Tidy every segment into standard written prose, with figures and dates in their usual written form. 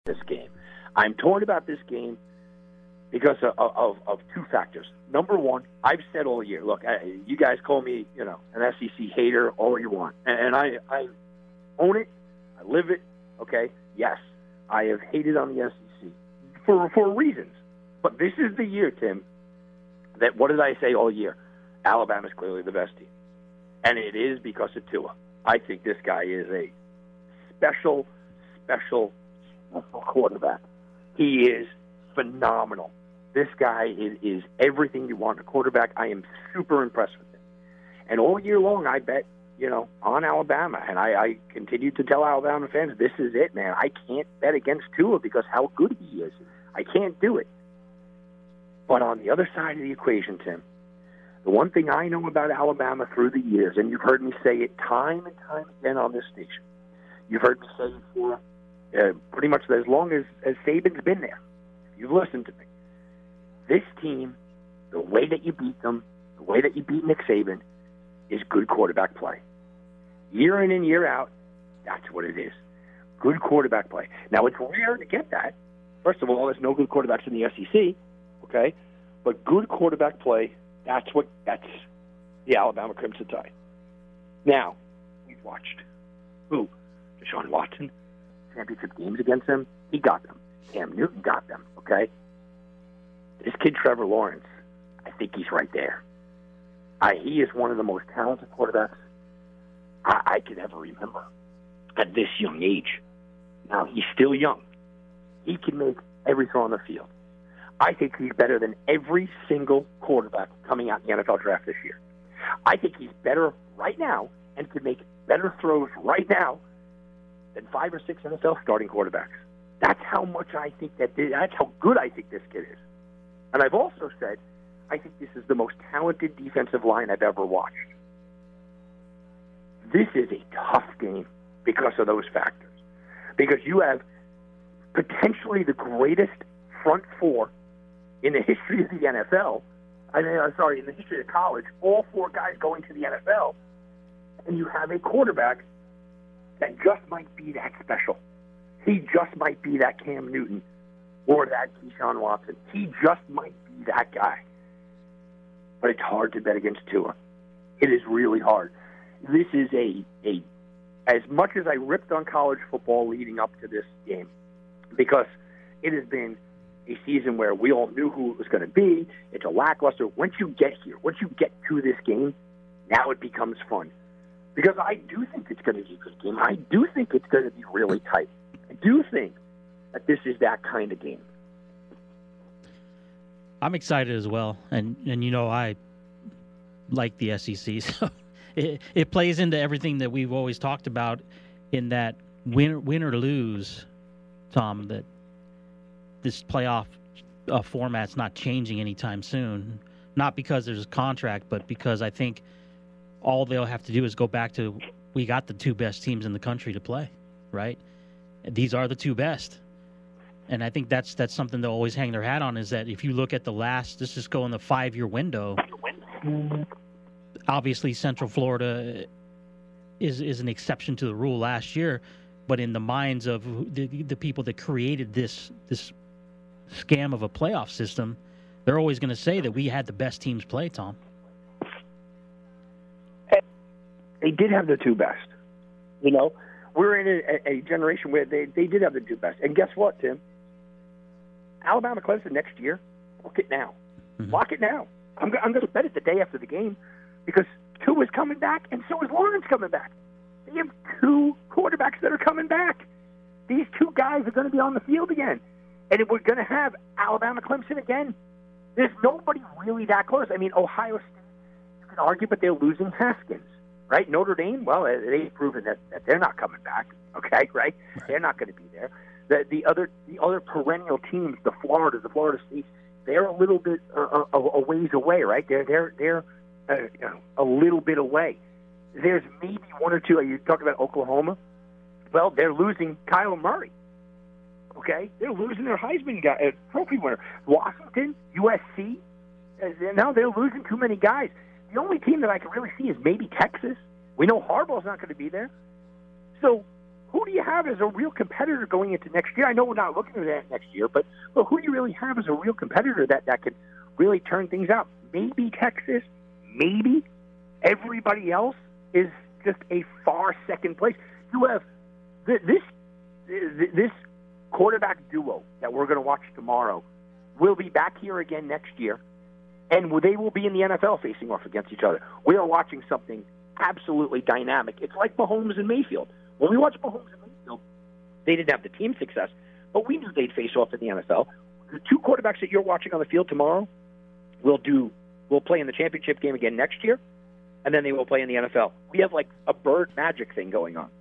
this game. I'm torn about this game because of two factors. Number one, I've said all year, look, you guys call me, an SEC hater, all you want. And I own it. I live it. Okay? Yes, I have hated on the SEC for reasons. But this is the year, Tim, that what did I say all year? Alabama's clearly the best team. And it is because of Tua. I think this guy is a special quarterback. He is phenomenal. This guy is everything you want in a quarterback. I am super impressed with him. And all year long, I bet, on Alabama. And I continue to tell Alabama fans, this is it, man. I can't bet against Tua because how good he is. I can't do it. But on the other side of the equation, Tim, the one thing I know about Alabama through the years, and you've heard me say it time and time again on this station, you've heard me say it for pretty much as long as Saban's been there. You've listened to me. This team, the way that you beat them, the way that you beat Nick Saban, is good quarterback play. Year in and year out, that's what it is. Good quarterback play. Now, it's rare to get that. First of all, there's no good quarterbacks in the SEC, okay? But good quarterback play, that's the Alabama Crimson Tide. Now, we've watched who? Deshaun Watson, championship games against him. He got them. Cam Newton got them, okay? This kid, Trevor Lawrence, I think he's right there. He is one of the most talented quarterbacks I could ever remember at this young age. Now, he's still young. He can make every throw on the field. I think he's better than every single quarterback coming out in the NFL draft this year. I think he's better right now and can make better throws right now than 5 or 6 NFL starting quarterbacks. That's how much I think that's how good I think this kid is. And I've also said I think this is the most talented defensive line I've ever watched. This is a tough game because of those factors. Because you have potentially the greatest front four in the history of the NFL. In the history of college, all 4 guys going to the NFL, and you have a quarterback that just might be that special. He just might be that Cam Newton or that Deshaun Watson. He just might be that guy. But it's hard to bet against Tua. It is really hard. This is as much as I ripped on college football leading up to this game, because it has been a season where we all knew who it was going to be. It's a lackluster. Once you get here, once you get to this game, now it becomes fun. Because I do think it's going to be a good game. I do think it's going to be really tight. I do think that this is that kind of game. I'm excited as well. And I like the SEC. So it plays into everything that we've always talked about in that win or lose, Tom, that this playoff format's not changing anytime soon. Not because there's a contract, but because I think all they'll have to do is go back to, we got the 2 best teams in the country to play, right? These are the 2 best. And I think that's something they'll always hang their hat on, is that if you look at let's just go in the 5-year window, obviously Central Florida is an exception to the rule last year, but in the minds of the people that created this scam of a playoff system, they're always going to say that we had the best teams play, Tom. They did have the 2 best. We're in a generation where they did have the 2 best. And guess what, Tim? Alabama Clemson next year, lock it now. Mm-hmm. Lock it now. I'm going to bet it the day after the game because Tua is coming back and so is Lawrence coming back. They have 2 quarterbacks that are coming back. These 2 guys are going to be on the field again. And we're going to have Alabama Clemson again. There's nobody really that close. I mean, Ohio State, you can argue, but they're losing Haskins. Right? Notre Dame, well, they've proven that they're not coming back. Okay, right? They're not going to be there. The other perennial teams, the Florida State, they're a little bit a ways away, right? They're a little bit away. There's maybe 1 or 2. Are you talking about Oklahoma? Well, they're losing Kyler Murray. Okay, they're losing their Heisman Trophy winner. Washington, USC. Now they're losing too many guys. The only team that I can really see is maybe Texas. We know Harbaugh's not going to be there. So who do you have as a real competitor going into next year? I know we're not looking at that next year, but who do you really have as a real competitor that could really turn things out? Maybe Texas, maybe. Everybody else is just a far second place. You have this quarterback duo that we're going to watch tomorrow will be back here again next year, and they will be in the NFL facing off against each other. We are watching something absolutely dynamic. It's like Mahomes and Mayfield. When we watched Mahomes and Mayfield, they didn't have the team success, but we knew they'd face off in the NFL. The two quarterbacks that you're watching on the field tomorrow will play in the championship game again next year, and then they will play in the NFL. We have like a bird magic thing going on.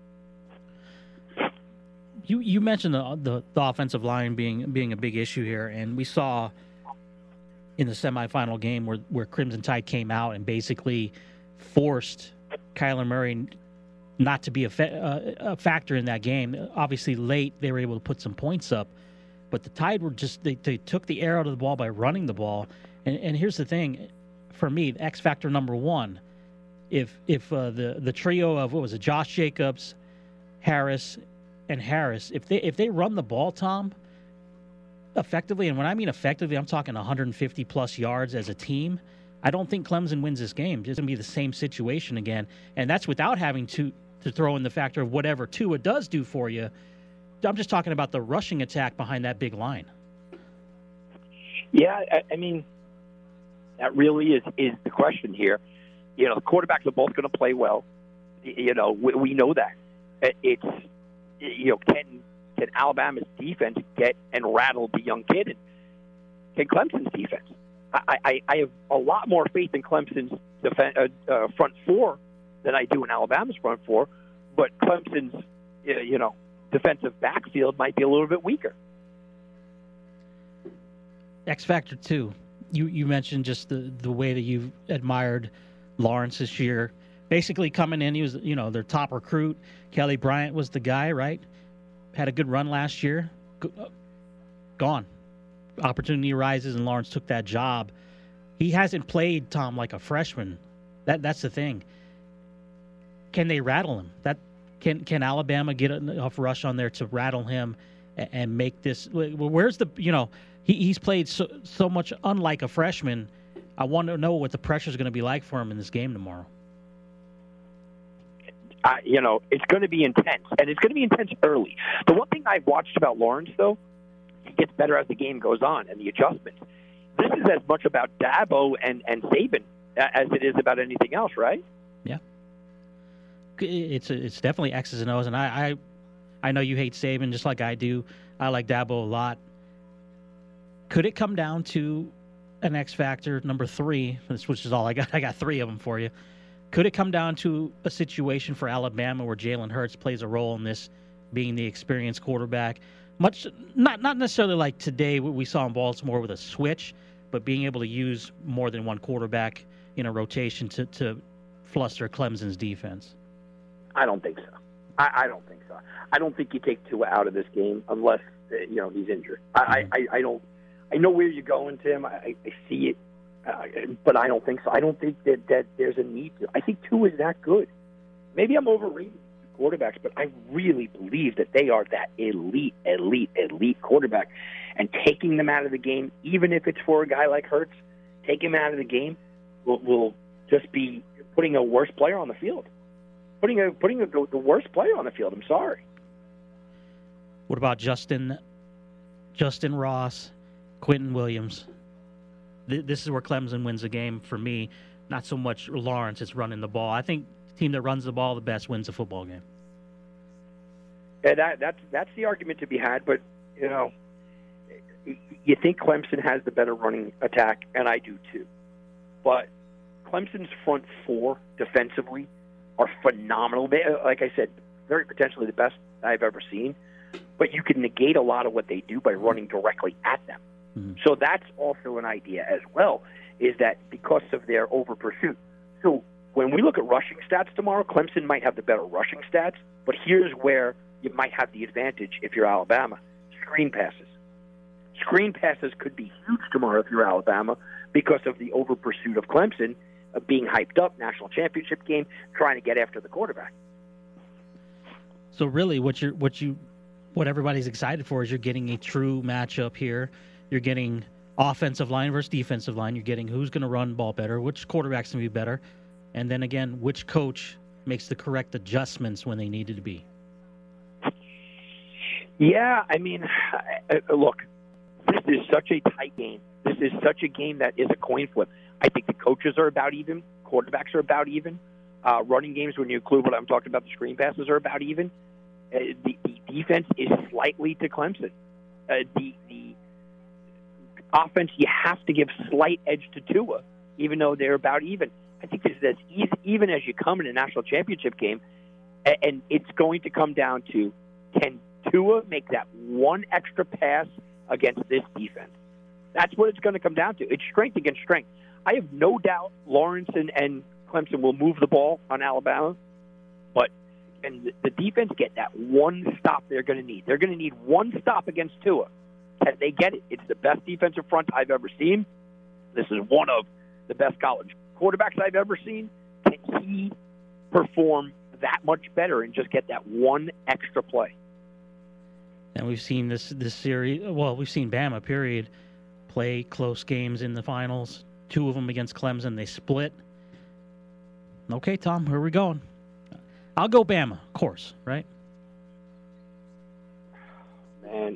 You mentioned the offensive line being a big issue here, and we saw in the semifinal game where Crimson Tide came out and basically forced Kyler Murray not to be a factor in that game. Obviously, late they were able to put some points up, but the Tide were just they took the air out of the ball by running the ball. And here's the thing, for me, X factor number one, if the trio of what was it, Josh Jacobs, Harris, if they run the ball, Tom, effectively, and when I mean effectively, I'm talking 150 plus yards as a team, I don't think Clemson wins this game. It's going to be the same situation again, and that's without having to throw in the factor of whatever Tua does do for you. I'm just talking about the rushing attack behind that big line. Yeah, I mean, that really is the question here. You know, the quarterbacks are both going to play well. You know, we know that. It's, you know, can Alabama's defense get and rattle the young kid? And can Clemson's defense? I have a lot more faith in Clemson's front four than I do in Alabama's front four, but Clemson's, you know, defensive backfield might be a little bit weaker. X Factor 2. You mentioned just the way that you've admired Lawrence this year. Basically coming in, he was, you know, their top recruit. Kelly Bryant was the guy, right? Had a good run last year. Gone. Opportunity arises, and Lawrence took that job. He hasn't played, Tom, like a freshman. That's the thing. Can they rattle him? Can Alabama get enough rush on there to rattle him and make this? Where's the, you know, he's played so much unlike a freshman. I want to know what the pressure is going to be like for him in this game tomorrow. You know, it's going to be intense, and it's going to be intense early. The one thing I've watched about Lawrence, though, he gets better as the game goes on and the adjustments. This is as much about Dabo and Saban as it is about anything else, right? Yeah. It's definitely X's and O's, and I know you hate Saban just like I do. I like Dabo a lot. Could it come down to an X factor number 3, which is all I got? I got 3 of them for you. Could it come down to a situation for Alabama where Jalen Hurts plays a role in this, being the experienced quarterback? Much not necessarily like today what we saw in Baltimore with a switch, but being able to use more than one quarterback in a rotation to fluster Clemson's defense. I don't think so. I don't think so. I don't think you take Tua out of this game unless you know he's injured. I don't. I know where you're going, Tim. I see it. But I don't think so. I don't think that there's a need to. I think Tua is that good. Maybe I'm overrating quarterbacks, but I really believe that they are that elite quarterback. And taking them out of the game, even if it's for a guy like Hurts, take him out of the game will just be putting a worse player on the field. Putting the worst player on the field. I'm sorry. What about Justin Ross, Quentin Williams? This is where Clemson wins the game for me. Not so much Lawrence, it's running the ball. I think the team that runs the ball the best wins the football game. Yeah, that's the argument to be had. But, you know, you think Clemson has the better running attack, and I do too. But Clemson's front 4 defensively are phenomenal. Like I said, very potentially the best I've ever seen. But you can negate a lot of what they do by running directly at them. Mm-hmm. So that's also an idea as well, is that because of their over-pursuit. So when we look at rushing stats tomorrow, Clemson might have the better rushing stats, but here's where you might have the advantage if you're Alabama. Screen passes. Screen passes could be huge tomorrow if you're Alabama because of the over-pursuit of Clemson, being hyped up, national championship game, trying to get after the quarterback. So really, what everybody's excited for is you're getting a true matchup here. You're getting offensive line versus defensive line. You're getting who's going to run ball better, which quarterback's going to be better, and then again, which coach makes the correct adjustments when they needed to be. Yeah, I mean, look, this is such a tight game. This is such a game that is a coin flip. I think the coaches are about even. Quarterbacks are about even. Running games, when you include what I'm talking about, the screen passes are about even. The defense is slightly to Clemson. The offense, you have to give slight edge to Tua, even though they're about even. I think this is as even as you come in a national championship game, and it's going to come down to, can Tua make that one extra pass against this defense? That's what it's going to come down to. It's strength against strength. I have no doubt Lawrence and Clemson will move the ball on Alabama, but and the defense get that one stop they're going to need. They're going to need one stop against Tua. Can they get it? It's the best defensive front I've ever seen. This is one of the best college quarterbacks I've ever seen. Can he perform that much better and just get that one extra play? And we've seen this series. Well, we've seen Bama, period, play close games in the finals. 2 of them against Clemson. They split. Okay, Tom, where are we going? I'll go Bama, of course, right? Man,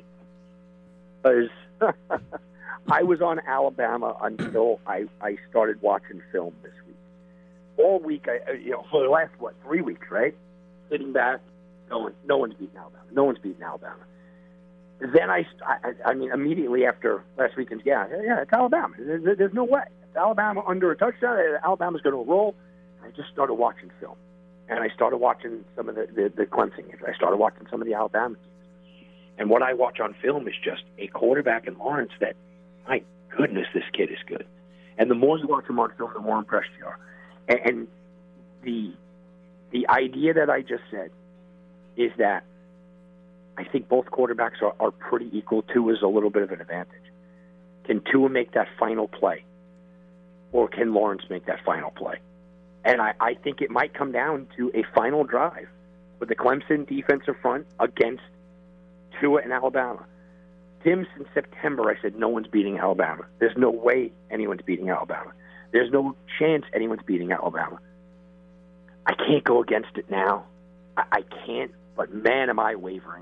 I was on Alabama until I started watching film this week. All week, for the last, 3 weeks, right? Sitting back, no one's beating Alabama. No one's beating Alabama. Then I mean, immediately after last weekend's, yeah, it's Alabama. There's no way. It's Alabama under a touchdown. Alabama's going to roll. I just started watching film. And I started watching some of the Clemson games. I started watching some of the Alabama games. And what I watch on film is just a quarterback in Lawrence that, my goodness, this kid is good. And the more you watch him on film, the more impressed you are. And the idea that I just said is that I think both quarterbacks are pretty equal. Tua is a little bit of an advantage. Can Tua make that final play? Or can Lawrence make that final play? And I think it might come down to a final drive with the Clemson defensive front against Tua and Alabama. Tim, since September, I said no one's beating Alabama. There's no way anyone's beating Alabama. There's no chance anyone's beating Alabama. I can't go against it now. I can't, but man, am I wavering.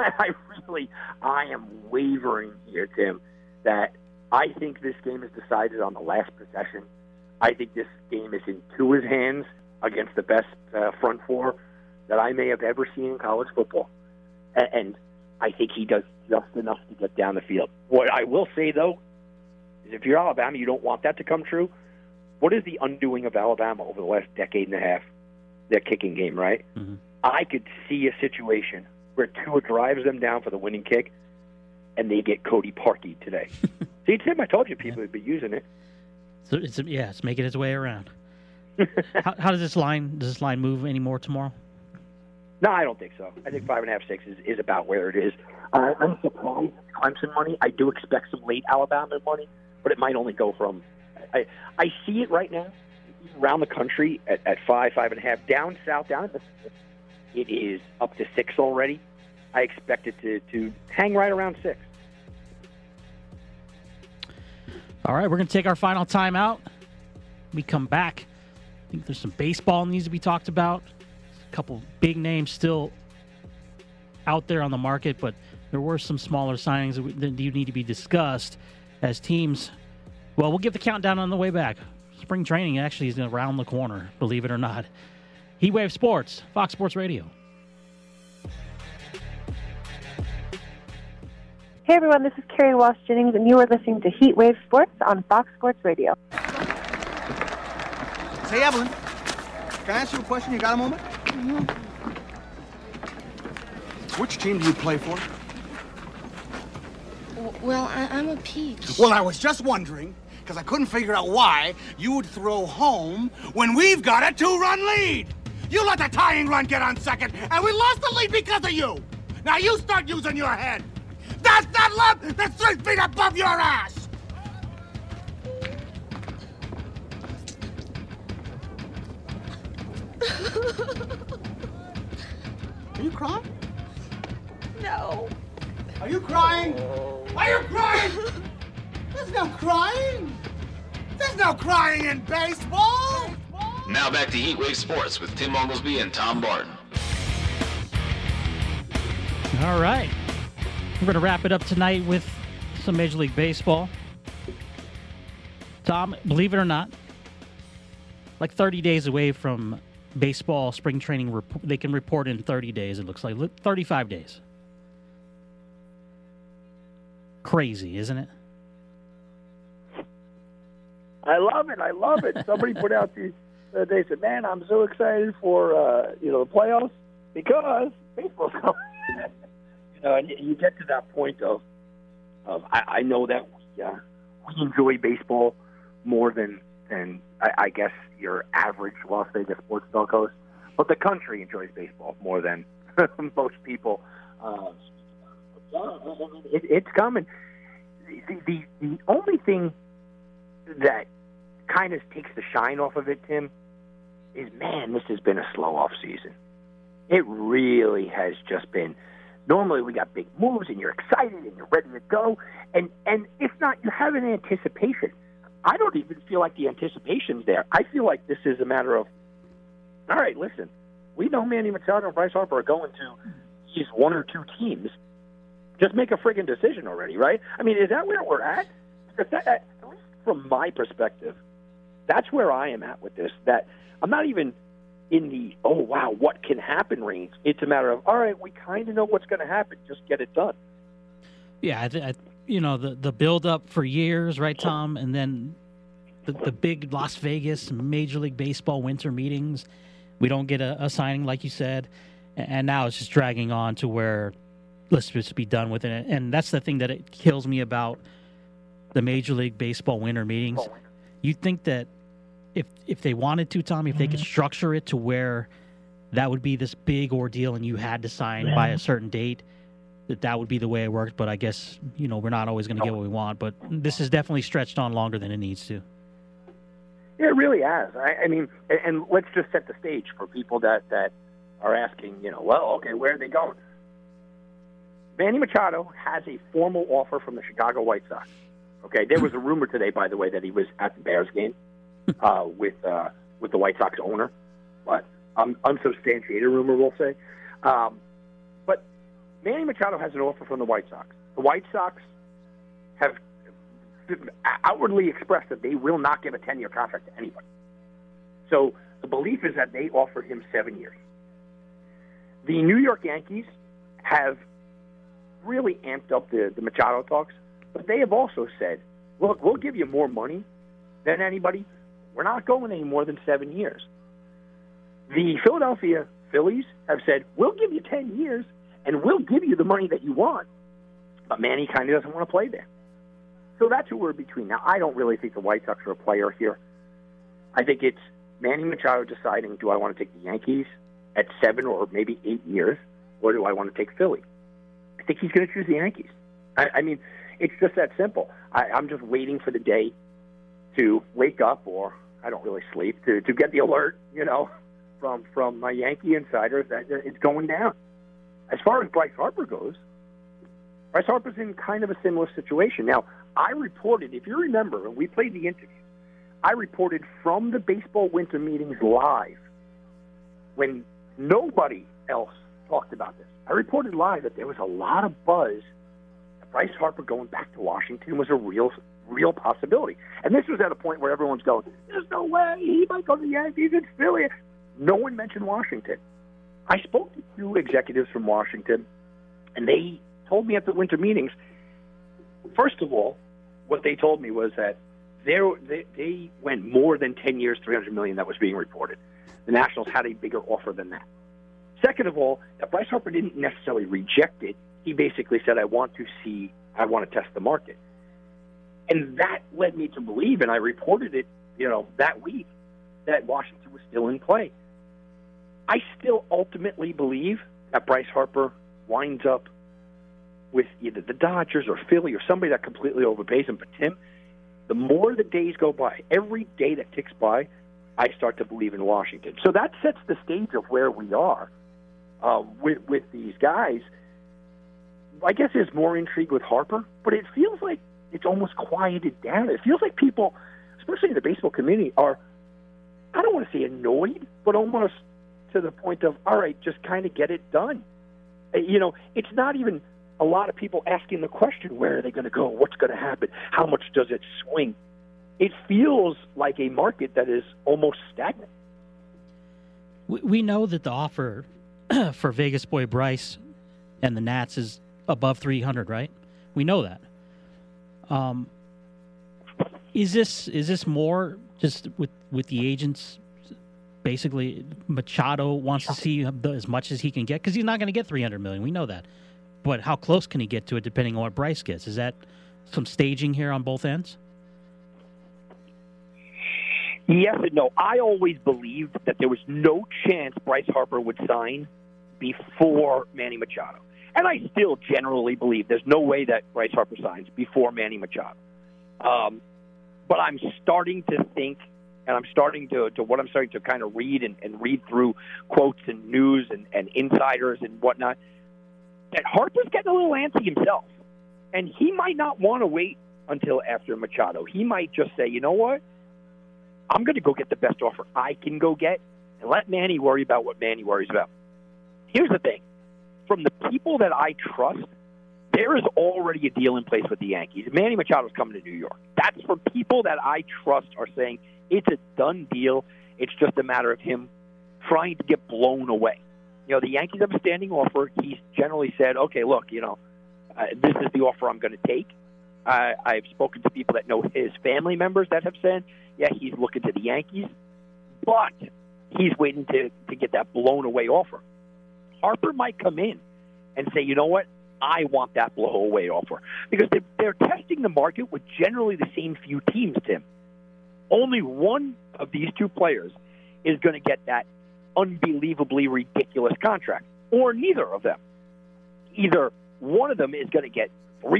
I am wavering here, Tim, that I think this game is decided on the last possession. I think this game is in Tua's hands against the best front four that I may have ever seen in college football. And I think he does just enough to get down the field. What I will say, though, is if you're Alabama, you don't want that to come true. What is the undoing of Alabama over the last decade and a half? Their kicking game, right? Mm-hmm. I could see a situation where Tua drives them down for the winning kick, and they get Cody Parkey today. See, Tim, I told you people would be using it. So it's making its way around. How does this line move anymore tomorrow? No, I don't think so. I think 5.5, 6 is about where it is. I'm surprised it's Clemson money. I do expect some late Alabama money, but it might only go from. I see it right now around the country at 5.5. Down south, down at the it is up to 6 already. I expect it to hang right around 6. All right, we're going to take our final timeout. We come back. I think there's some baseball needs to be talked about. A couple big names still out there on the market, but there were some smaller signings that do need to be discussed as teams. Well, we'll give the countdown on the way back. Spring training actually is around the corner, believe it or not. Heatwave Sports, Fox Sports Radio. Hey everyone, this is Carrie Walsh Jennings, and you are listening to Heatwave Sports on Fox Sports Radio. Hey Evelyn, can I ask you a question? You got a moment? Mm-hmm. Which team do you play for? Well, I'm a peach. Well, I was just wondering, because I couldn't figure out why you would throw home when we've got a 2-run lead. You let the tying run get on second, and we lost the lead because of you. Now you start using your head. That's that lump that's 3 feet above your ass! Are you crying? No. Are you crying? Are you crying? There's no crying. There's no crying in baseball. Now back to Heatwave Sports with Tim Oglesby and Tom Barton. All right. We're going to wrap it up tonight with some Major League Baseball. Tom, believe it or not, like 30 days away from baseball spring training, they can report in 30 days, it looks like. 35 days. Crazy, isn't it? I love it. Somebody put out they said, man, I'm so excited for, the playoffs because baseball's coming. And you get to that point of I know that we enjoy baseball more than I guess your average Las Vegas sports dog host, but the country enjoys baseball more than most people. It's coming. The only thing that kind of takes the shine off of it, Tim, is, man, this has been a slow off season. It really has just been. Normally we got big moves and you're excited and you're ready to go. And if not, you have an anticipation. I don't even feel like the anticipation's there. I feel like this is a matter of, all right, listen, we know Manny Machado and Bryce Harper are going to these one or two teams. Just make a friggin' decision already, right? I mean, is that where we're at? Because that, at least from my perspective, that's where I am at with this, that I'm not even in the, oh, wow, what can happen range. It's a matter of, all right, we kind of know what's going to happen. Just get it done. Yeah, the build-up for years, right, Tom? And then the big Las Vegas Major League Baseball winter meetings. We don't get a signing, like you said. And now it's just dragging on to where let's just be done with it. And that's the thing that it kills me about the Major League Baseball winter meetings. You'd think that if they wanted to, Tommy, if they could structure it to where that would be this big ordeal and you had to sign by a certain date, that would be the way it worked. But I guess, we're not always going to get what we want. But this is definitely stretched on longer than it needs to. Yeah, it really has. I mean, and let's just set the stage for people that are asking, well, okay, where are they going? Manny Machado has a formal offer from the Chicago White Sox. Okay, there was a rumor today, by the way, that he was at the Bears game with the White Sox owner, but unsubstantiated rumor, we'll say. But Manny Machado has an offer from the White Sox. The White Sox have outwardly expressed that they will not give a 10-year contract to anybody. So the belief is that they offered him 7 years. The New York Yankees have really amped up the Machado talks, but they have also said, look, we'll give you more money than anybody. We're not going any more than 7 years. The Philadelphia Phillies have said, we'll give you 10 years, and we'll give you the money that you want. But Manny kind of doesn't want to play there. So that's who we're between. Now, I don't really think the White Sox are a player here. I think it's Manny Machado deciding, do I want to take the Yankees at 7 or maybe 8 years, or do I want to take Philly? I think he's going to choose the Yankees. I mean, it's just that simple. I'm just waiting for the day to wake up, or I don't really sleep, to get the alert, from my Yankee insiders that it's going down. As far as Bryce Harper goes, Bryce Harper's in kind of a similar situation. Now, I reported, if you remember, when we played the interview, I reported from the baseball winter meetings live when nobody else talked about this. I reported live that there was a lot of buzz that Bryce Harper going back to Washington was a real possibility. And this was at a point where everyone's going, there's no way, he might go to the Yankees, it's Philly. No one mentioned Washington. I spoke to 2 executives from Washington, and they told me at the winter meetings, first of all, what they told me was that they went more than 10 years, $300 million that was being reported. The Nationals had a bigger offer than that. Second of all, that Bryce Harper didn't necessarily reject it. He basically said, I want to test the market. And that led me to believe, and I reported it, that week, that Washington was still in play. I still ultimately believe that Bryce Harper winds up with either the Dodgers or Philly or somebody that completely overpays him. But, Tim, the more the days go by, every day that ticks by, I start to believe in Washington. So that sets the stage of where we are. with these guys. I guess there's more intrigue with Harper, but it feels like it's almost quieted down. It feels like people, especially in the baseball community, are, I don't want to say annoyed, but almost to the point of, all right, just kind of get it done. It's not even a lot of people asking the question, where are they going to go? What's going to happen? How much does it swing? It feels like a market that is almost stagnant. We know that the offer for Vegas boy Bryce and the Nats is above 300, right? We know that. Is this more just with the agents? Basically, Machado wants to see as much as he can get because he's not going to get $300 million. We know that, but how close can he get to it? Depending on what Bryce gets, is that some staging here on both ends? Yes and no. I always believed that there was no chance Bryce Harper would sign before Manny Machado. And I still generally believe there's no way that Bryce Harper signs before Manny Machado. But I'm starting to think, and I'm starting to kind of read and read through quotes and news and insiders and whatnot, that Harper's getting a little antsy himself. And he might not want to wait until after Machado. He might just say, you know what? I'm going to go get the best offer I can go get and let Manny worry about what Manny worries about. Here's the thing. From the people that I trust, there is already a deal in place with the Yankees. Manny Machado's coming to New York. That's from people that I trust are saying it's a done deal. It's just a matter of him trying to get blown away. The Yankees have a standing offer. He's generally said, okay, look, this is the offer I'm going to take. I've spoken to people that know his family members that have said, yeah, he's looking to the Yankees, but he's waiting to get that blown-away offer. Harper might come in and say, you know what, I want that blow-away offer. Because they're testing the market with generally the same few teams, Tim. Only one of these two players is going to get that unbelievably ridiculous contract, or neither of them. Either one of them is going to get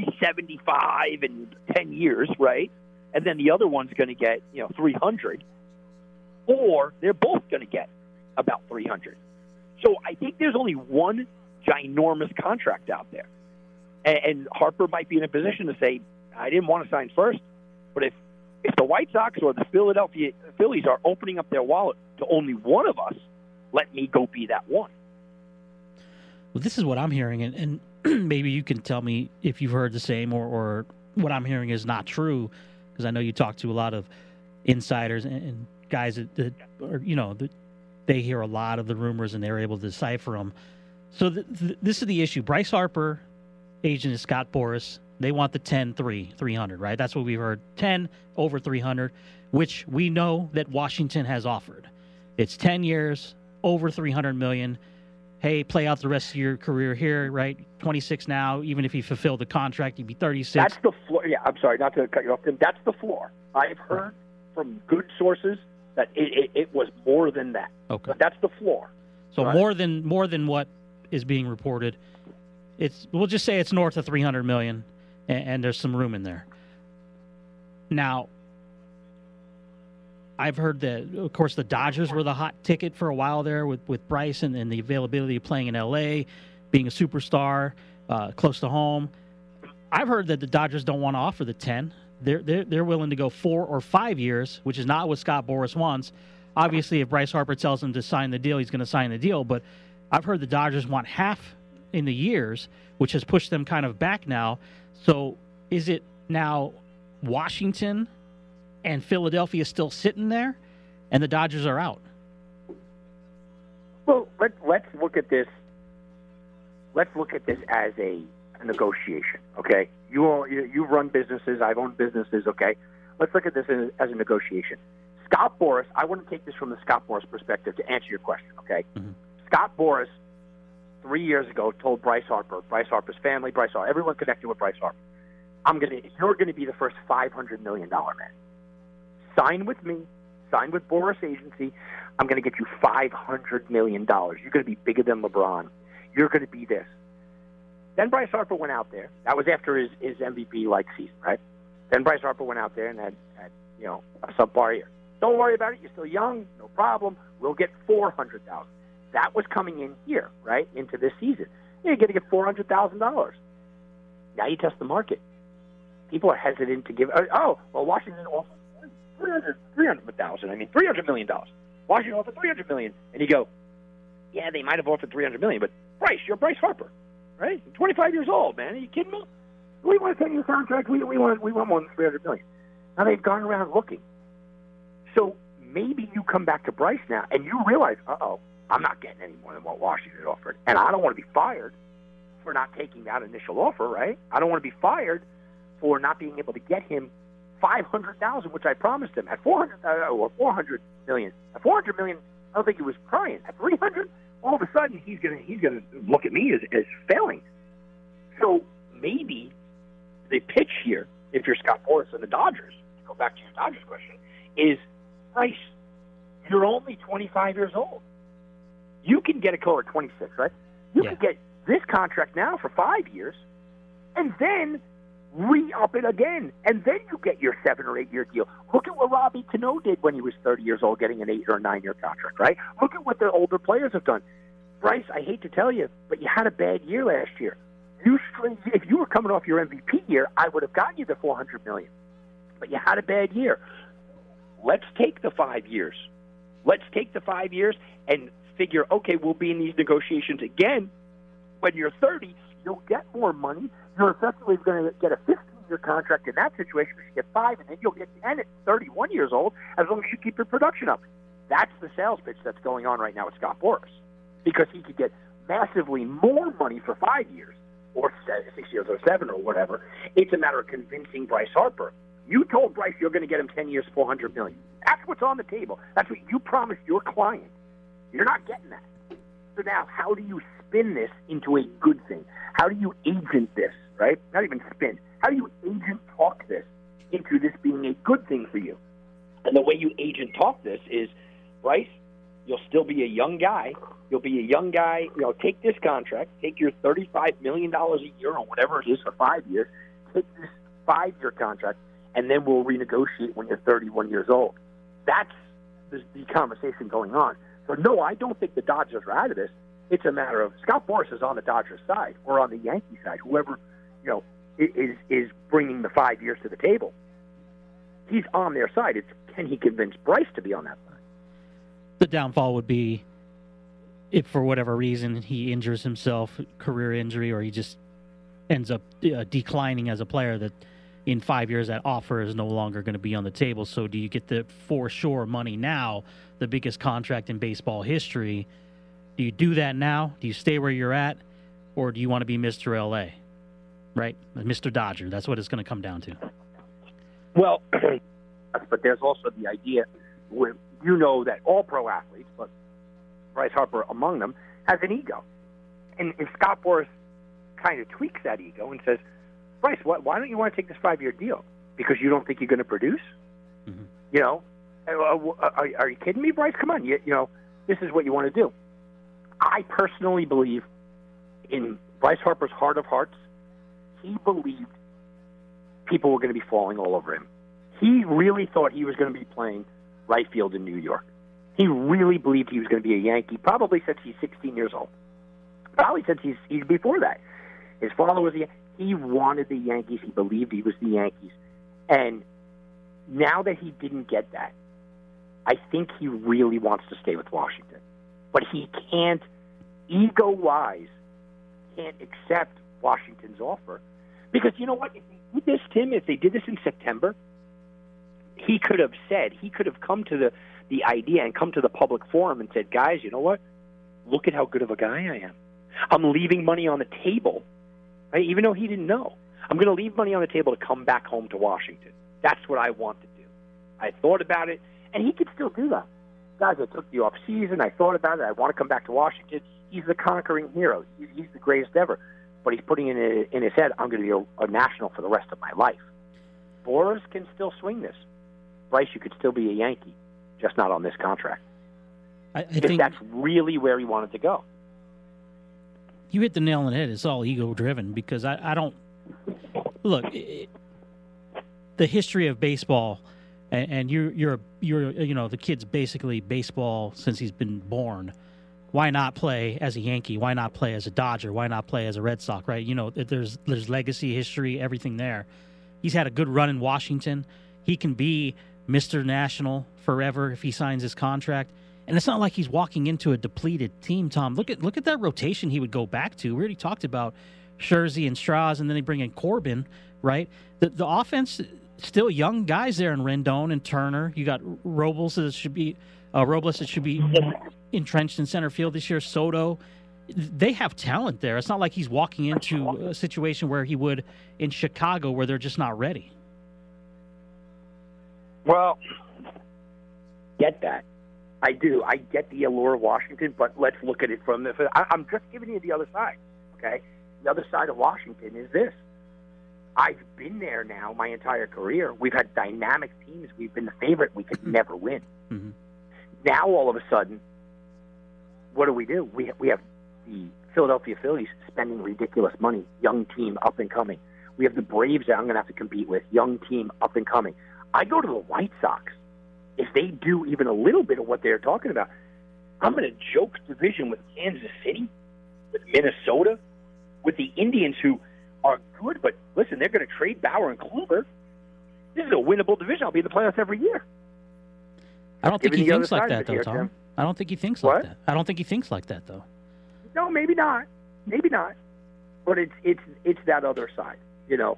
$375 in 10 years, right? And then the other one's going to get, $300, or they're both going to get about $300. So I think there's only one ginormous contract out there. And Harper might be in a position to say, I didn't want to sign first, but if the White Sox or the Philadelphia Phillies are opening up their wallet to only one of us, let me go be that one. Well, this is what I'm hearing, and maybe you can tell me if you've heard the same or what I'm hearing is not true, because I know you talk to a lot of insiders and guys that are, that they hear a lot of the rumors and they're able to decipher them. So this is the issue. Bryce Harper, agent is Scott Boras. They want the 300, right? That's what we've heard. 10 over 300, which we know that Washington has offered. It's 10 years, over $300 million. Hey, play out the rest of your career here, right? 26 now. Even if you fulfill the contract, you'd be 36. That's the floor. Yeah, I'm sorry, not to cut you off, Tim. That's the floor. I've heard from good sources that it was more than that. Okay, but that's the floor. So right? more than what is being reported. We'll just say it's north of $300 million, and there's some room in there. Now, I've heard that, of course, the Dodgers were the hot ticket for a while there with Bryce and the availability of playing in L.A., being a superstar, close to home. I've heard that the Dodgers don't want to offer the 10. They're willing to go 4 or 5 years, which is not what Scott Boras wants. Obviously, if Bryce Harper tells him to sign the deal, he's going to sign the deal. But I've heard the Dodgers want half in the years, which has pushed them kind of back now. So is it now Washington and Philadelphia still sitting there, and the Dodgers are out? Well, let's look at this. Let's look at this as a negotiation, okay? You run businesses. I've owned businesses, okay? Let's look at this as a negotiation. Scott Boras, I want to take this from the Scott Boras perspective to answer your question, okay? Mm-hmm. Scott Boras, 3 years ago, told Bryce Harper's family, Bryce Harper, everyone connected with Bryce Harper, you're going to be the first $500 million man. Sign with me, sign with Boras Agency. I'm going to get you $500 million. You're going to be bigger than LeBron. You're going to be this. Then Bryce Harper went out there. That was after his MVP-like season, right? Then Bryce Harper went out there and had a subpar year. Don't worry about it. You're still young. No problem. We'll get $400,000. That was coming in here, right, into this season. You're going to get $400,000. Now you test the market. People are hesitant to give. Washington offered $300 million. Washington offered $300 million, and you go, yeah, they might have offered $300 million, but Bryce, you're Bryce Harper, right? 25 years old, man. Are you kidding me? We want a 10-year contract. We want more than $300 million. Now they've gone around looking. So maybe you come back to Bryce now, and you realize, I'm not getting any more than what Washington offered, and I don't want to be fired for not taking that initial offer, right? I don't want to be fired for not being able to get him $500,000, which I promised him at $400 million. At $400 million, I don't think he was crying. At $300, all of a sudden he's gonna look at me as failing. So maybe the pitch here, if you're Scott Boras and the Dodgers, to go back to your Dodgers question, is Bryce, you're only 25 years old. You can get a call at 26, right? You can get this contract now for 5 years, and then re-up it again, and then you get your 7 or 8 year deal. Look at what Robbie Cano did when he was 30 years old, getting an 8 or 9 year contract, right? Look at what the older players have done. Bryce, I hate to tell you, but you had a bad year last year. If you were coming off your MVP year, I would have gotten you the $400 million. But you had a bad year. Let's take the 5 years. Let's take the 5 years and figure, okay, we'll be in these negotiations again. When you're 30, you'll get more money. You're effectively going to get a 15-year contract in that situation. You get 5, and then you'll get 10 at 31 years old as long as you keep your production up. That's the sales pitch that's going on right now with Scott Boras, because he could get massively more money for 5 years or 6 years or 7 or whatever. It's a matter of convincing Bryce Harper. You told Bryce you're going to get him 10 years, $400 million. That's what's on the table. That's what you promised your client. You're not getting that. So now, how do you spin this into a good thing? How do you agent this, right? Not even spin. How do you agent talk this into this being a good thing for you? And the way you agent talk this is, Bryce, you'll still be a young guy. You'll be a young guy. Take this contract. Take your $35 million a year or whatever it is for 5 years. Take this 5-year contract, and then we'll renegotiate when you're 31 years old. That's the conversation going on. So, no, I don't think the Dodgers are out of this. It's a matter of Scott Boras is on the Dodgers side or on the Yankee side. Whoever, is bringing the 5 years to the table. He's on their side. It's can he convince Bryce to be on that side? The downfall would be if for whatever reason he injures himself, career injury, or he just ends up declining as a player, that in 5 years that offer is no longer going to be on the table. So do you get the for sure money now, the biggest contract in baseball history? Do you do that now? Do you stay where you're at? Or do you want to be Mr. LA? Right? Mr. Dodger. That's what it's going to come down to. Well, but there's also the idea where that all pro athletes, but Bryce Harper among them, has an ego. And if Scott Boras kind of tweaks that ego and says, Bryce, why don't you want to take this 5-year deal? Because you don't think you're going to produce? Mm-hmm. Are you kidding me, Bryce? Come on. This is what you want to do. I personally believe in Bryce Harper's heart of hearts, he believed people were going to be falling all over him. He really thought he was going to be playing right field in New York. He really believed he was going to be a Yankee, probably since he's 16 years old. Probably since he's before that. His father was he wanted the Yankees. He believed he was the Yankees. And now that he didn't get that, I think he really wants to stay with Washington. But he can't, ego-wise, can't accept Washington's offer. Because you know what? If they did this, Tim, if they did this in September, he could have come to the idea and come to the public forum and said, guys, you know what? Look at how good of a guy I am. I'm leaving money on the table, right? Even though he didn't know. I'm going to leave money on the table to come back home to Washington. That's what I want to do. I thought about it, and he could still do that. Guys, I took the off season. I thought about it. I want to come back to Washington. He's the conquering hero. He's the greatest ever. But he's putting in his head, I'm going to be a national for the rest of my life. Boras can still swing this. Bryce, you could still be a Yankee, just not on this contract. I think that's really where he wanted to go. You hit the nail on the head. It's all ego-driven because I don't – look, the history of baseball – and you're the kid's basically baseball since he's been born. why not play as a Yankee? Why not play as a Dodger? Why not play as a Red Sox, right? You know, there's legacy, history, everything there. He's had a good run in Washington. He can be Mr. National forever if he signs his contract. And it's not like he's walking into a depleted team, Tom. Look at that rotation he would go back to. We already talked about Scherzer and Strauss, and then they bring in Corbin, right? The offense, still young guys there in Rendon and Turner. You got Robles that should be entrenched in center field this year. Soto. They have talent there. It's not like he's walking into a situation where he would in Chicago where they're just not ready. Well, get that. I do. I get the allure of Washington, but let's look at it from the... I'm just giving you the other side, okay? The other side of Washington is this. I've been there now my entire career. We've had dynamic teams. We've been the favorite. We could never win. Mm-hmm. Now, all of a sudden, what do? We have the Philadelphia Phillies spending ridiculous money, young team up and coming. We have the Braves that I'm going to have to compete with, young team up and coming. I go to the White Sox. If they do even a little bit of what they're talking about, I'm in a joke division with Kansas City, with Minnesota, with the Indians, who are good, but listen, they're going to trade Bauer and Kluber. This is a winnable division. I'll be in the playoffs every year. I don't think he thinks like that, though, Tom. I don't think he thinks like that. I don't think he thinks like that, though. No, maybe not. Maybe not. But it's that other side. You know,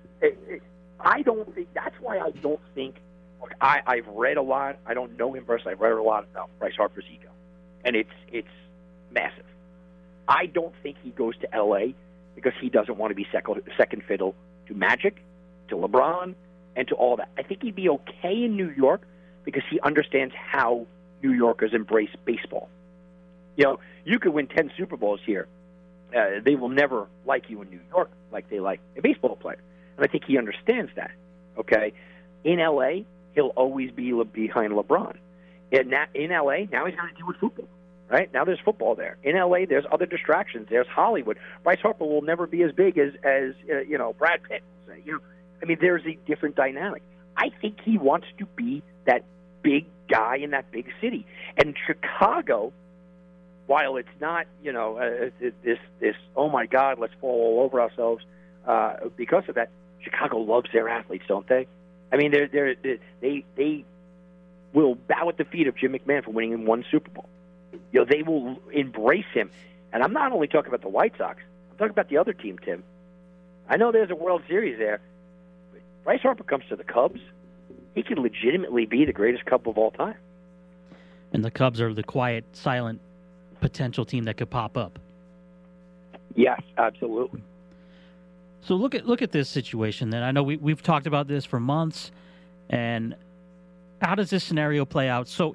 I don't think. That's why I don't think. Look, I've read a lot. I don't know him personally. I've read a lot about Bryce Harper's ego, and it's massive. I don't think he goes to L.A. because he doesn't want to be second fiddle to Magic, to LeBron, and to all that. I think he'd be okay in New York because he understands how New Yorkers embrace baseball. You know, you could win 10 Super Bowls here. They will never like you in New York like they like a baseball player. And I think he understands that, okay? In L.A., he'll always be behind LeBron. In L.A., now he's got to deal with football, right? Now there's football there. In L.A., there's other distractions. There's Hollywood. Bryce Harper will never be as big as Brad Pitt will say. You know, I mean, there's a different dynamic. I think he wants to be that big guy in that big city. And Chicago, while it's not, this oh my God, let's fall all over ourselves because of that, Chicago loves their athletes, don't they? I mean, they will bow at the feet of Jim McMahon for winning in one Super Bowl. You know, they will embrace him. And I'm not only talking about the White Sox. I'm talking about the other team, Tim. I know there's a World Series there. But Bryce Harper comes to the Cubs. He could legitimately be the greatest Cub of all time. And the Cubs are the quiet, silent potential team that could pop up. Yes, absolutely. So look at this situation then. I know we've talked about this for months, and how does this scenario play out? So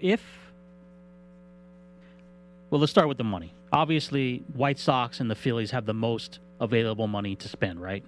let's start with the money. Obviously, White Sox and the Phillies have the most available money to spend, right?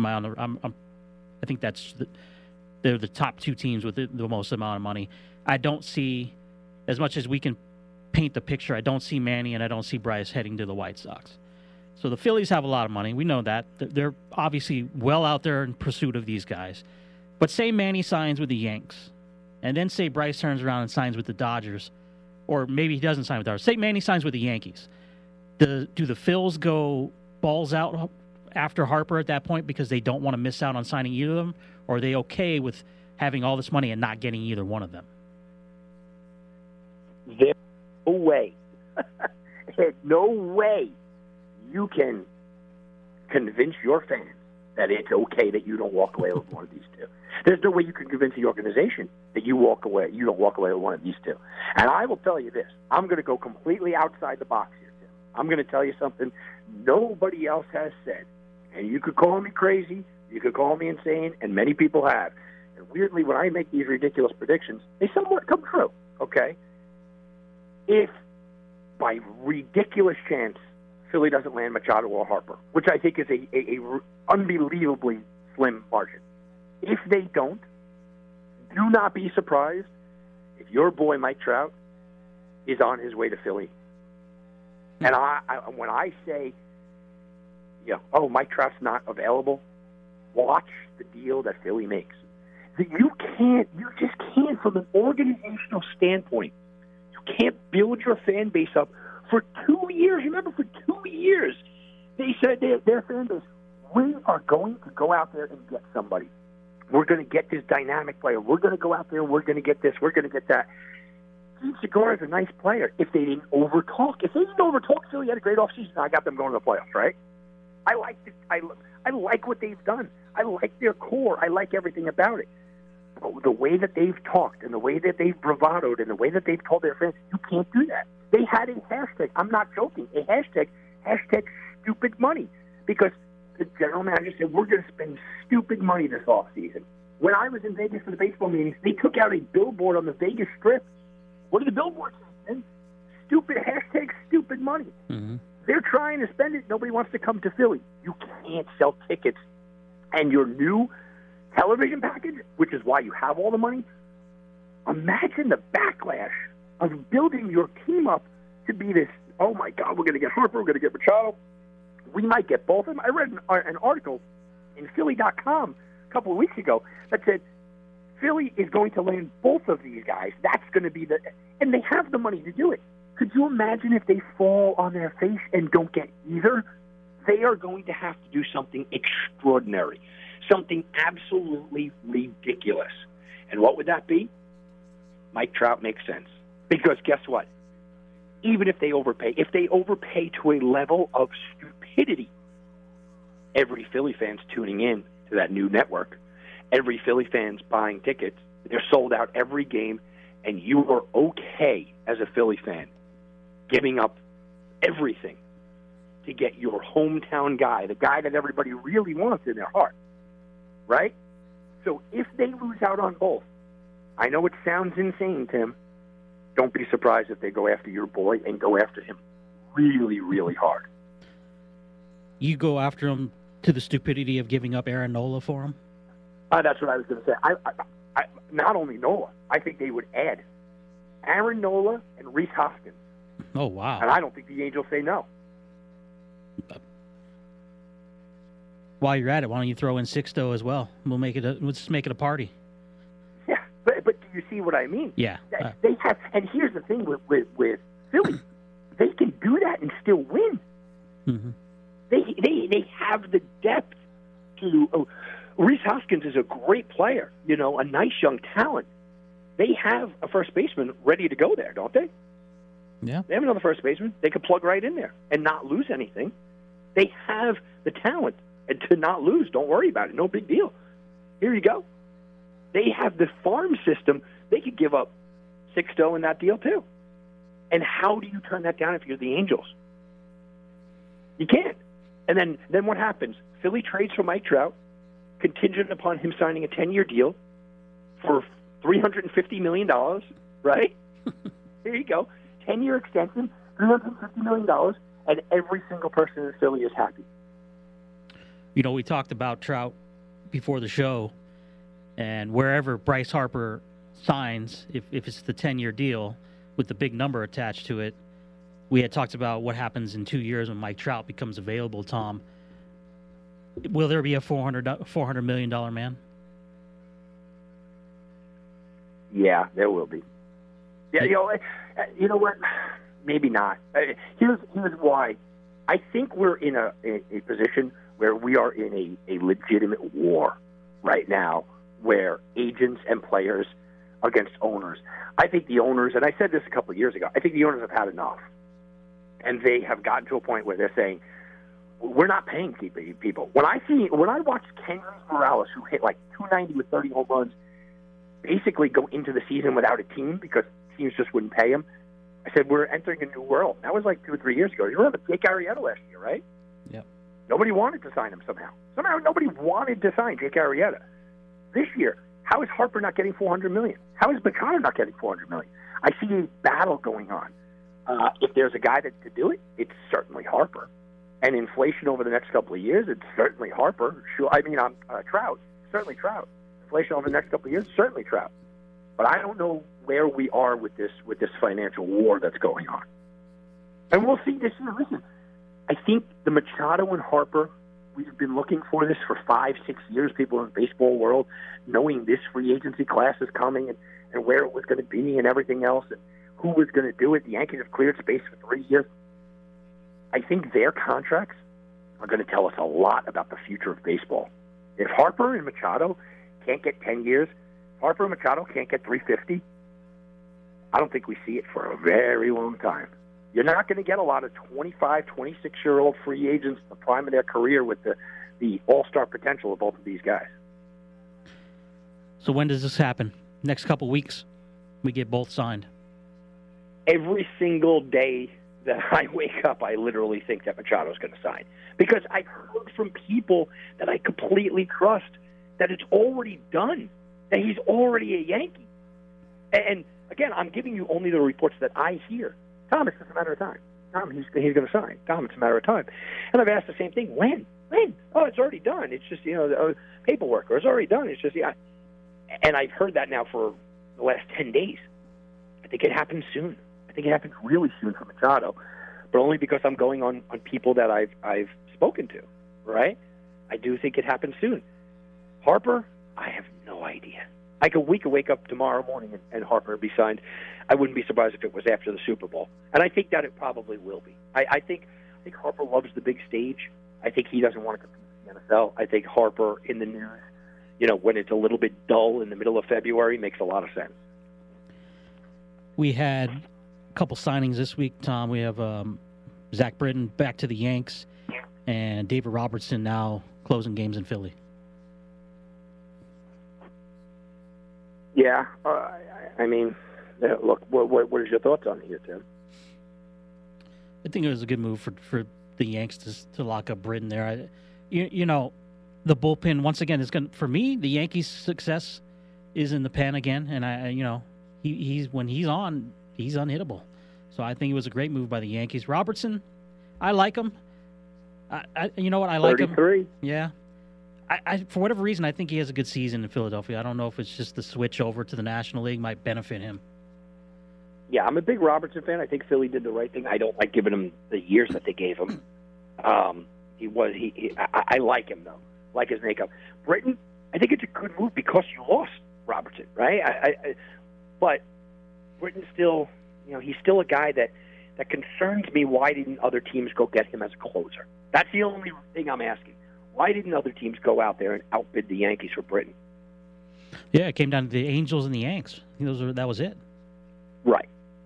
I think they're the top two teams with the most amount of money. I don't see, as much as we can paint the picture, I don't see Manny and I don't see Bryce heading to the White Sox. So the Phillies have a lot of money. We know that. They're obviously well out there in pursuit of these guys. But say Manny signs with the Yanks, and then say Bryce turns around and signs with the Dodgers, or maybe he doesn't sign with the Dodgers. Say Manny signs with the Yankees. Do the Phils go balls out after Harper at that point because they don't want to miss out on signing either of them? Or are they okay with having all this money and not getting either one of them? There's no way. No way you can convince your fans that it's okay that you don't walk away with one of these two. There's no way you can convince the organization that you don't walk away with one of these two. And I will tell you this. I'm going to go completely outside the box here, Tim. I'm going to tell you something nobody else has said. And you could call me crazy, you could call me insane, and many people have. And weirdly, when I make these ridiculous predictions, they somewhat come true, okay? If by ridiculous chance Philly doesn't land Machado or Harper, which I think is a unbelievably slim margin. If they don't, do not be surprised if your boy Mike Trout is on his way to Philly. And when I say, Mike Trout's not available, watch the deal that Philly makes. You just can't, from an organizational standpoint, you can't build your fan base up For 2 years, remember, for 2 years, they said their fan base, we are going to go out there and get somebody. We're going to get this dynamic player. We're going to go out there and we're going to get this. We're going to get that. Steve Segura is a nice player if they didn't overtalk. If they didn't overtalk, Philly had a great offseason. I got them going to the playoffs, right? I like what they've done. I like their core. I like everything about it. But the way that they've talked and the way that they've bravadoed and the way that they've told their fans, you can't do that. They had a hashtag. I'm not joking. A hashtag stupid money, because the general manager said, we're going to spend stupid money this offseason. When I was in Vegas for the baseball meetings, they took out a billboard on the Vegas Strip. What do the billboards say? Stupid hashtag stupid money. Mm-hmm. They're trying to spend it. Nobody wants to come to Philly. You can't sell tickets. And your new television package, which is why you have all the money, imagine the backlash of building your team up to be this, oh, my God, we're going to get Harper, we're going to get Machado. We might get both of them. I read an article in Philly.com a couple of weeks ago that said Philly is going to land both of these guys. That's going to be and they have the money to do it. Could you imagine if they fall on their face and don't get either? They are going to have to do something extraordinary, something absolutely ridiculous. And what would that be? Mike Trout makes sense. Because guess what? Even if they overpay to a level of stupidity, every Philly fan's tuning in to that new network. Every Philly fan's buying tickets. They're sold out every game, and you are okay as a Philly fan giving up everything to get your hometown guy, the guy that everybody really wants in their heart, right? So if they lose out on both, I know it sounds insane, Tim. Don't be surprised if they go after your boy and go after him really, really hard. You go after him to the stupidity of giving up Aaron Nola for him? That's what I was going to say. I not only Nola, I think they would add Aaron Nola and Rhys Hoskins. Oh, wow. And I don't think the Angels say no. While you're at it, why don't you throw in Sixto as well? Let's just make it a party. Yeah, but do you see what I mean? Yeah. They have, and here's the thing with Philly, they can do that and still win. Mm-hmm. They have the depth to. Rhys Hoskins is a great player, a nice young talent. They have a first baseman ready to go there, don't they? Yeah. They have another first baseman. They could plug right in there and not lose anything. They have the talent and to not lose. Don't worry about it. No big deal. Here you go. They have the farm system. They could give up Sixto in that deal too. And how do you turn that down if you're the Angels? You can't. And then what happens? Philly trades for Mike Trout, contingent upon him signing a 10-year deal for $350 million, right? Here you go. 10-year extension, $350 million, and every single person in Philly is happy. We talked about Trout before the show, and wherever Bryce Harper signs, if it's the 10-year deal with the big number attached to it, we had talked about what happens in 2 years when Mike Trout becomes available, Tom. Will there be a $400 million man? Yeah, there will be. Yeah, you know what? Maybe not. Here's why. I think we're in a position where we are in a legitimate war right now, where agents and players against owners. I think the owners, and I said this a couple of years ago, I think the owners have had enough. And they have gotten to a point where they're saying, we're not paying people. When I watch Kendrys Morales, who hit like 290 with 30 home runs, basically go into the season without a team because teams just wouldn't pay him, I said, we're entering a new world. That was like 2 or 3 years ago. You remember Jake Arrieta last year, right? Yep. Nobody wanted to sign him somehow. Somehow nobody wanted to sign Jake Arrieta. This year, how is Harper not getting $400 million? How is Machado not getting $400 million? I see a battle going on. If there's a guy that could do it, it's certainly Harper. And inflation over the next couple of years, it's certainly Harper. Sure, Trout. Certainly Trout. Inflation over the next couple of years, certainly Trout. But I don't know where we are with this financial war that's going on. And we'll see this year. Listen, I think the Machado and Harper, we've been looking for this for 5-6 years, people in the baseball world, knowing this free agency class is coming and where it was going to be and everything else and who was going to do it. The Yankees have cleared space for 3 years. I think their contracts are going to tell us a lot about the future of baseball. If Harper and Machado can't get 10 years, Harper and Machado can't get 350, I don't think we see it for a very long time. You're not going to get a lot of 25, 26-year-old free agents in the prime of their career with the all-star potential of both of these guys. So when does this happen? Next couple weeks, we get both signed. Every single day that I wake up, I literally think that Machado's going to sign. Because I've heard from people that I completely trust that it's already done, that he's already a Yankee. And again, I'm giving you only the reports that I hear. Tom, it's just a matter of time. Tom, he's going to sign. Tom, it's a matter of time. And I've asked the same thing. When? Oh, it's already done. It's just, paperwork. Or it's already done. It's just, And I've heard that now for the last 10 days. I think it happens soon. I think it happens really soon for Machado, but only because I'm going on people that I've spoken to, right? I do think it happens soon. Harper, I have no idea. We could wake up tomorrow morning and Harper would be signed. I wouldn't be surprised if it was after the Super Bowl. And I think that it probably will be. I think Harper loves the big stage. I think he doesn't want to compete in the NFL. I think Harper in the news, when it's a little bit dull in the middle of February, makes a lot of sense. We had a couple signings this week, Tom. We have Zach Britton back to the Yanks and David Robertson now closing games in Philly. Yeah, look, what is your thoughts on it here, Tim? I think it was a good move for the Yanks to lock up Britton there. The bullpen once again is going. For me, the Yankees' success is in the pen again, and he's when he's on, he's unhittable. So I think it was a great move by the Yankees. Robertson, I like him. You know what? I like 33. him. Yeah. I for whatever reason, I think he has a good season in Philadelphia. I don't know if it's just the switch over to the National League might benefit him. Yeah, I'm a big Robertson fan. I think Philly did the right thing. I don't like giving him the years that they gave him. I like him, though. Like his makeup. Britton, I think it's a good move because you lost Robertson, right? But Britton still, he's still a guy that concerns me. Why didn't other teams go get him as a closer? That's the only thing I'm asking. Why didn't other teams go out there and outbid the Yankees for Britton? Yeah, it came down to the Angels and the Yanks. That was it. Right.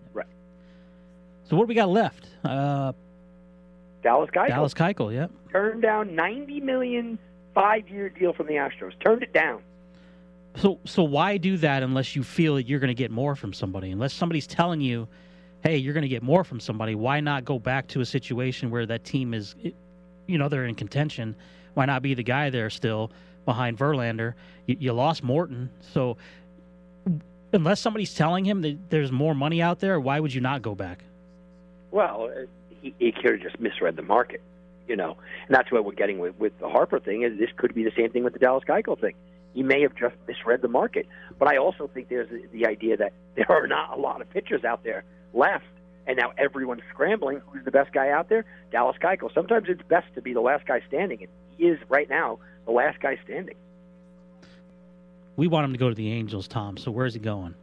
So what do we got left? Dallas Keuchel. Dallas Keuchel, yep. Turned down $90 million 5-year deal from the Astros. Turned it down. So why do that unless you feel that you're going to get more from somebody? Unless somebody's telling you, hey, you're going to get more from somebody, why not go back to a situation where that team is, they're in contention? Why not be the guy there still behind Verlander? You lost Morton. So unless somebody's telling him that there's more money out there, why would you not go back? Well, he could have just misread the market, and that's what we're getting with the Harper thing. Is this could be the same thing with the Dallas Keuchel thing. He may have just misread the market. But I also think there's the idea that there are not a lot of pitchers out there left, and now everyone's scrambling. Who's the best guy out there? Dallas Keuchel. Sometimes it's best to be the last guy standing, and he is right now the last guy standing. We want him to go to the Angels, Tom, so where's he going?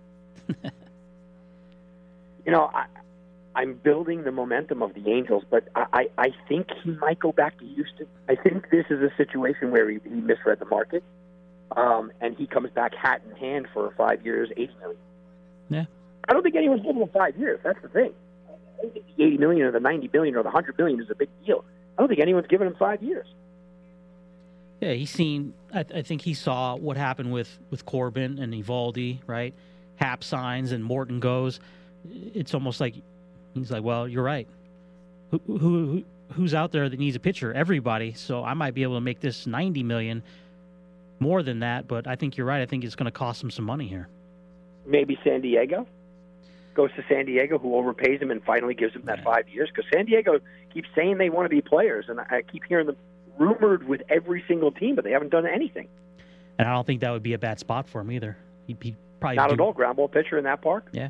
I'm building the momentum of the Angels, but I think he might go back to Houston. I think this is a situation where he misread the market, and he comes back hat in hand for 5 years, $80 million. Yeah. I don't think anyone's giving him 5 years. That's the thing. I don't think the $80 million or the $90 million or the $100 million is a big deal. I don't think anyone's giving him 5 years. Yeah, I think he saw what happened with Corbin and Eovaldi, right? Happ signs and Morton goes. It's almost like he's like, well, you're right. Who's out there that needs a pitcher? Everybody. So I might be able to make this $90 million more than that, but I think you're right. I think it's going to cost him some money here. Maybe San Diego goes to San Diego, who overpays him and finally gives him that 5 years, because San Diego keeps saying they want to be players, and I keep hearing them rumored with every single team, but they haven't done anything. And I don't think that would be a bad spot for him either. He'd probably not at all. Ground ball pitcher in that park. Yeah.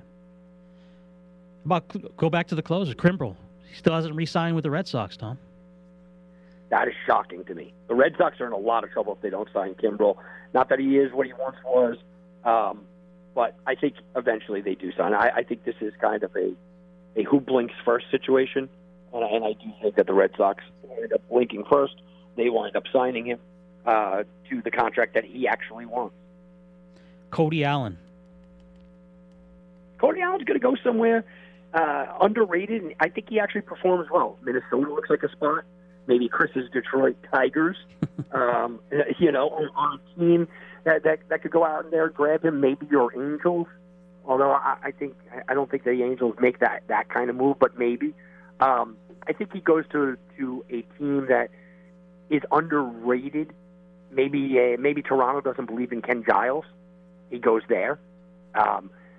Go back to the closer, Kimbrel. He still hasn't re-signed with the Red Sox, Tom. That is shocking to me. The Red Sox are in a lot of trouble if they don't sign Kimbrel. Not that he is what he once was, but I think eventually they do sign. I think this is kind of a who blinks first situation. And I do think that the Red Sox wind up blinking first. They wind up signing him to the contract that he actually wants. Cody Allen. Cody Allen's going to go somewhere underrated, and I think he actually performs well. Minnesota looks like a spot. Maybe Chris's Detroit Tigers, on a team that could go out in there, grab him. Maybe your Angels, although I don't think the Angels make that kind of move, but maybe. I think he goes to a team that is underrated. Maybe Toronto doesn't believe in Ken Giles. He goes there. I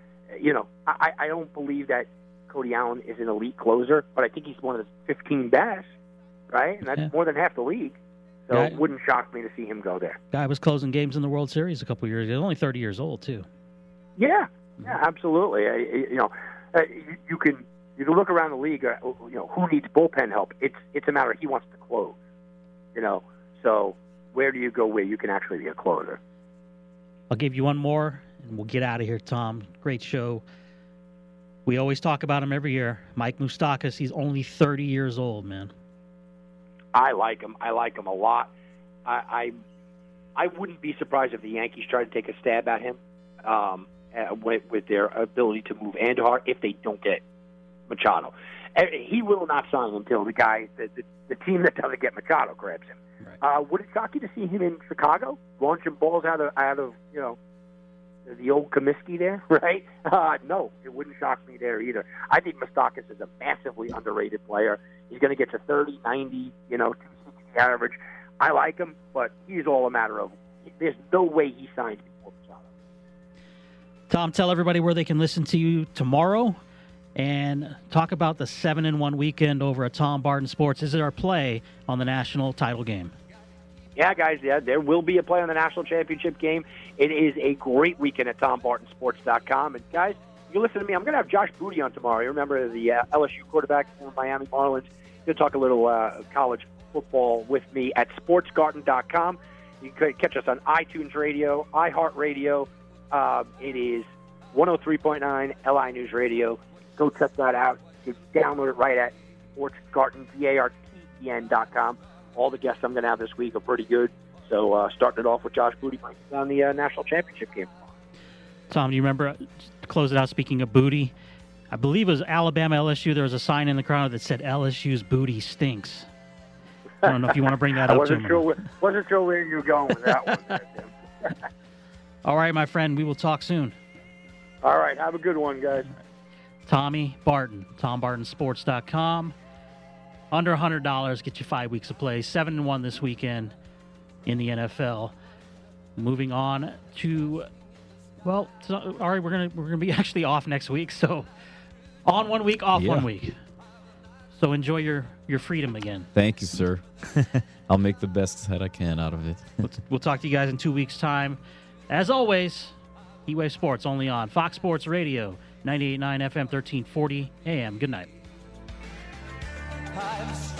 don't believe that Cody Allen is an elite closer, but I think he's one of the 15 best, right? And that's more than half the league. So it wouldn't shock me to see him go there. Guy was closing games in the World Series a couple years ago. Only 30 years old, too. Yeah, absolutely. You can look around the league. Who needs bullpen help? It's a matter of he wants to close. So where do you go where you can actually be a closer? I'll give you one more, and we'll get out of here, Tom. Great show. We always talk about him every year. Mike Moustakas, he's only 30 years old, man. I like him. I like him a lot. I wouldn't be surprised if the Yankees try to take a stab at him with their ability to move Andujar if they don't get Machado. He will not sign until the team that doesn't get Machado grabs him. Right. Would it shock you to see him in Chicago launching balls out of the old Comiskey there? Right? No, it wouldn't shock me there either. I think Moustakas is a massively underrated player. He's going to get to 30, 90, 260 average. I like him, but he's all a matter of there's no way he signs before Machado. Tom, tell everybody where they can listen to you tomorrow and talk about the 7-1 weekend over at Tom Barton Sports. Is it our play on the national title game? Yeah, guys, there will be a play on the national championship game. It is a great weekend at TomBartonSports.com. And, guys, you listen to me. I'm going to have Josh Booty on tomorrow. You remember the LSU quarterback from Miami Marlins? He'll talk a little college football with me at SportsGarden.com. You can catch us on iTunes Radio, iHeartRadio. It is 103.9 LI News Radio. Go check that out. You can download it right at SportsGarden, GARTEN.com. All the guests I'm going to have this week are pretty good. So starting it off with Josh Booty on the national championship game. Tom, do you remember, to close it out, speaking of booty, I believe it was Alabama LSU. There was a sign in the crowd that said LSU's booty stinks. I don't know if you want to bring that up to him. Wasn't sure where you were going with that one there, Tim. All right, my friend. We will talk soon. All right. Have a good one, guys. Tommy Barton, TomBartonSports.com. Under $100, get you 5 weeks of play. 7-1 this weekend in the NFL. Moving on to, all right, we're gonna be actually off next week. So on 1 week, off 1 week. So enjoy your freedom again. Thank you, sir. I'll make the best that I can out of it. We'll talk to you guys in 2 weeks' time. As always, Heatwave Sports only on Fox Sports Radio, 98.9 FM, 1340 AM. Good night.